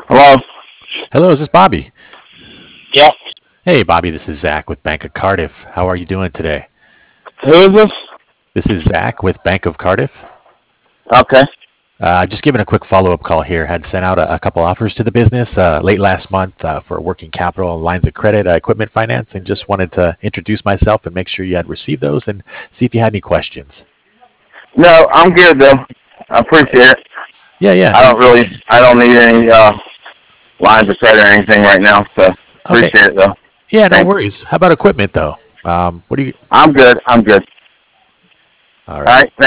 Hello? Hello, is this Bobby? Yeah. Hey, Bobby, this is Zach with Bank of Cardiff. How are you doing today? Who is this? This is Zach with Bank of Cardiff. Okay. Just giving a quick follow-up call here. Had sent out a couple offers to the business late last month for working capital, lines of credit, equipment finance, and just wanted to introduce myself and make sure you had received those and see if you had any questions. No, I'm good though. I appreciate it. Yeah, yeah, I no, don't really, I don't need any lines of credit or anything right now, so okay, appreciate it though. yeah, no Thanks. worries. How about equipment though? What do you? I'm good. I'm good. All All right. right.